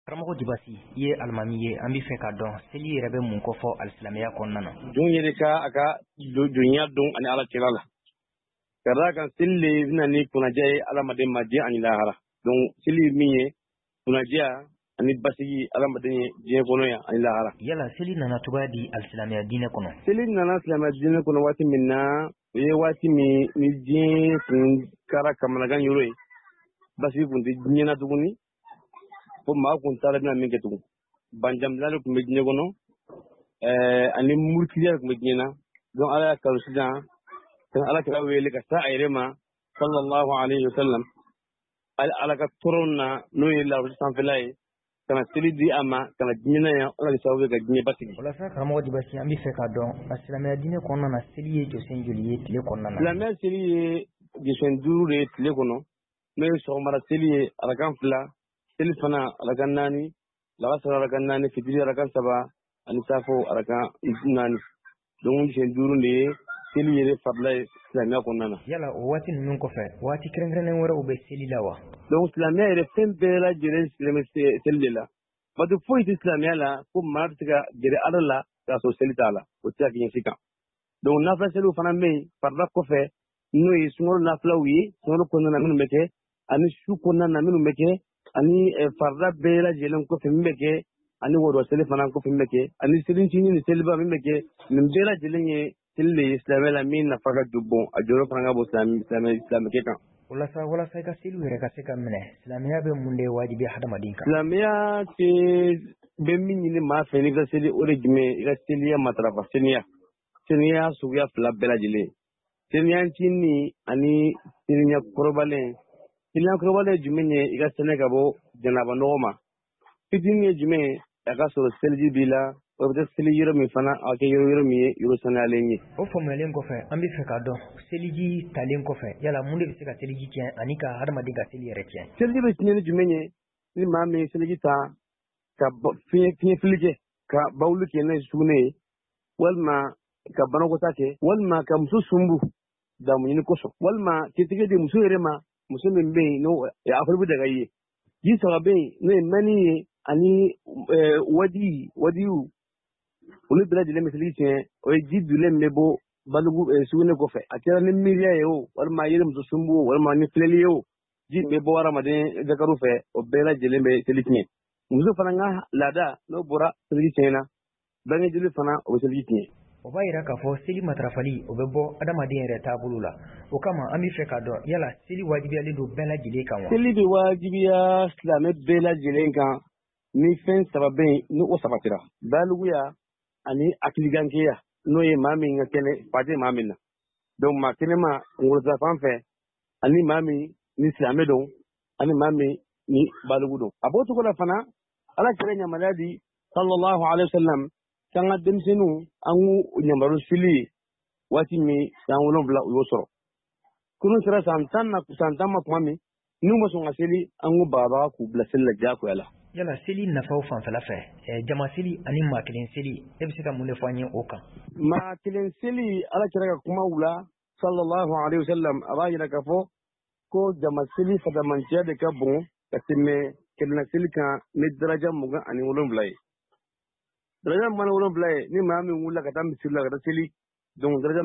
Karamɔgɔ Dibasi i ye alimami ye an bɛ fɛ ka dɔn seli yɛrɛ bɛ mun kofɔ alisilamɛya kɔnɔna na. Don yɛrɛ ka a ka dunya dɔn ani ala kira la. Ka d'a kan seli de bɛna ni kunnadiya ye adamaden ma diɲɛ ani lahara. Donc seli min ye kunnadiya ani basigi adamaden ye diɲɛ kɔnɔ yan ani lahara. Yala seli nana cogoya di alisilamɛya diinɛ kɔnɔ. Seli nana silamɛya diinɛ kɔnɔ waati min na o ye waati min ni diɲɛ kun kɛra kamanagan yɔrɔ ye. Basigi kun tɛ diɲɛ na tuguni. Ko maa kun taara bɛna min kɛ tugun. Banjamila de kun bɛ diɲɛ kɔnɔ. Ani murtiya kun bɛ diɲɛ na. Donc ala y'a kanu sisan ala kira wele ka taa a yɛrɛ ma sallallahu alayhi wa sallam. Ala ka tɔrɔn na n'o ye lawurusi sanfɛla ye. Kana seli di a ma kana diɲɛ na yan ala ka sababu ka diɲɛ basigi. Walasa karamɔgɔ Dibasi an bɛ fɛ ka dɔn alisilamɛya diinɛ kɔnɔna na seli ye jɔsen joli ye tile kɔnɔna na. Silamɛya seli ye jɔsen 5 de ye tile kɔnɔ. N'o ye sɔgɔmada seli ye arakan 2, seli fana arakan 4, lagasara arakan 4, fitiri arakan 3 ani safo arakan 4. Donc jɔsen 5 de ye seli yɛrɛ farila ye silamɛya kɔnɔna na. Yala o waati ninnu kɔfɛ waati kɛrɛnkɛrɛnnen wɛrɛw bɛ seli la wa? Donc silamɛya yɛrɛ fɛn bɛɛ lajɛlen seli de la. Bato foyi tɛ silamɛya la ko maa bɛ se ka gɛrɛ ala la k'a sɔrɔ seli t'a la o tɛ se ka kɛ ɲɛsi kan. Donc nafila seliw fana bɛ yen farila kɔfɛ n'o ye sunkalo nafilaw ye sunkalo kɔnɔna na minnu bɛ kɛ ani su kɔnɔna na minnu bɛ kɛ ani farila bɛɛ lajɛlen kɔfɛ min bɛ kɛ ani wɔdɔ seli fana kɔfɛ min bɛ kɛ ani selincinin ni seliba min bɛ kɛ nin bɛɛ lajɛlen ye seli de ye silamɛya la min nafa ka bon a jɔyɔrɔ fana ka bon silamɛkɛ kan. Walasa i ka seliw yɛrɛ ka se ka minɛ silamɛya bɛ mun de wajibi hadamaden kan? Silamɛya bɛ min ɲini maa fɛ n'i ka seli o de jumɛn i ka seliya matarafa seniya suguya 2 bɛɛ lajɛlen. Seniyancinin ani seniya kɔrɔbalen. Seniya kɔrɔbalen jumɛn ye i ka sɛnɛ ka bɔ janaba nɔgɔ ma. Fitinin ye jumɛn a ka sɔrɔ seliji b'i la o bɛ seli yɔrɔ min fana a kɛ yɔrɔ min ye yɔrɔ saniyalen ye. O faamuyalen kɔfɛ an bɛ fɛ ka dɔn seliji talen kɔfɛ yala mun de bɛ se ka seliji tiɲɛ ani ka hadamaden ka seli yɛrɛ tiɲɛ? Seliji bɛ tiɲɛ ni jumɛn ye ni maa min ye seliji ta ka fiɲɛ fili kɛ ka bawuli kɛ n'a ye sugunɛ ye walima ka banakɔta kɛ walima ka muso sunbu damu ɲini kosɔn walima k'itigɛ di muso yɛrɛ ma muso min bɛ yen n'o afɔli bɛ daga ye ji saba bɛ yen n'o ye mɛni ye ani wadiyu olu bɛɛ lajɛlen bɛ seliji tiɲɛ o ye ji dulen bɛ bɔ balugu sugunɛ kɔfɛ a kɛra ni miiriya ye o walima yɛrɛ muso sunbu o walima ni filɛli ye o ji bɛ bɔ hadamaden dakaru fɛ o bɛɛ lajɛlen bɛ seliji tiɲɛ muso fana ka laada n'o bɔra seliji tiɲɛna bange joli fana o bɛ seliji tiɲɛ. O b'a yira k'a fɔ seli matarafali o bɛ bɔ adamaden yɛrɛ taabolo la o kama an bɛ fɛ ka dɔn yala seli wajibiyalen don bɛɛ lajɛlen kan wa? Seli bɛ wajibiya silamɛ bɛɛ lajɛlen kan ni fɛn 3 bɛ yen ni o sabatira baliguya ani hakiligankeya n'o ye maa min ka kɛnɛ fa tɛ maa min na donc maa kɛnɛma ngolota fan fɛ ani maa min ni silamɛ don ani maa min ni baligu don a b'o cogo la fana ala kɛra yamaruya di sallallahu alaihi wa sallam k'an ka denmisɛnninw an k'u yamaru seli waati min san 7 u y'o sɔrɔ kunun sera san 10 ma tuma min n'u ma sɔn ka seli an k'u baba k'u bila seli la diyagoya la. Yala seli nafaw fanfɛla fɛ jama seli ani maa kelen seli e bɛ se ka mun de fɔ an ye o kan? Maa kelen seli ala kɛra ka kuma u la sallallahu alaihi wa sallam a b'a yira k'a fɔ ko jama seli fadamanciya de ka bon ka tɛmɛ kelenna seli kan ni daraja 27 ye. Daraja 27 ye ni maa min wulila ka taa misiri la ka taa seli donc daraja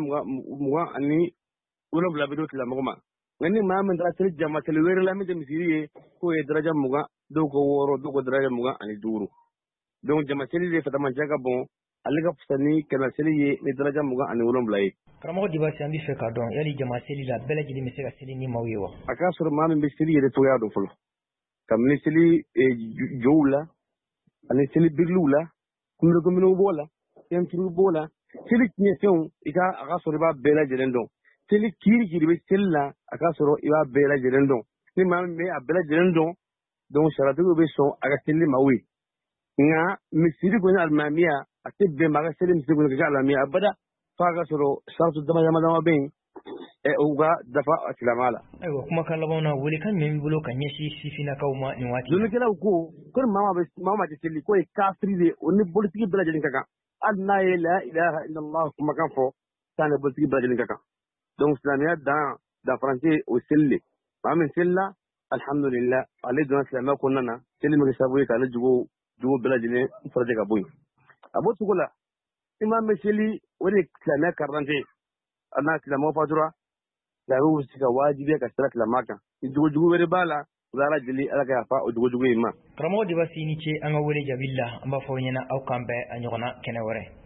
27 bɛ d'o tigilamɔgɔ ma nka ni maa min taara seli jama seli wɛrɛ la min tɛ misiri ye k'o ye daraja 20 dɔw ko 6 dɔw ko daraja 25 donc jama seli de fadamanciya ka bon ale ka fisa ni kelenna seli ye ni daraja 27 ye. Karamɔgɔ Dibasi an bɛ fɛ ka dɔn yali jama seli la bɛɛ lajɛlen bɛ se ka seli ni maaw ye wa? A k'a sɔrɔ maa min bɛ seli yɛrɛ cogoya dɔn fɔlɔ kabini seli jow la ani seli biriliw la kunbɛnkominɛw b'o la fɛntiriw b'o la seli tiɲɛfɛnw a ka sɔrɔ i b'a bɛɛ lajɛlen dɔn seli kiri bɛ seli la a k'a sɔrɔ i b'a bɛɛ lajɛlen dɔn ni maa min bɛ a bɛɛ lajɛlen dɔn donc sariyatigiw bɛ sɔn a ka seli maaw ye nka misiri kɔni alimamiya a tɛ bɛn maa ka seli misiri kɔni ka kɛ alimamiya abada f'a ka sɔrɔ saratu dama bɛ yen u ka dafa silamɛya la. Ayiwa kumakan laban na welekan jumɛn b'i bolo ka ɲɛsin sifinnakaw ma nin waati? Dɔnnikɛlaw ko maa ma tɛ seli k'o ye kafiri de o ni politiki bɛɛ lajɛlen ka kan hali n'a ye la ilaha illallah kumakan fɔ k'a ni politiki bɛɛ lajɛlen ka kan donc silamɛya danfarancɛ o seli de maa min selila alhamdulillah ale donna silamɛya kɔnɔna na seli min kɛ sababu ye k'ale jogo bɛɛ lajɛlen farajɛ ka bɔ yen a b'o cogo la i m'a mɛn seli o de silamɛya karidante a n'a silamɛw fatura silamɛw bɛ se ka wajibiya ka sira silamɛya kan ni jogojugu wɛrɛ b'a la u bɛ ala deli ala ka yafa o jogojugu in ma karamɔgɔ Dibasi i ni ce an ka wele jaabi la an b'a fɔ aw ɲɛna aw k'an bɛn a ɲɔgɔnna kɛnɛ wɛrɛ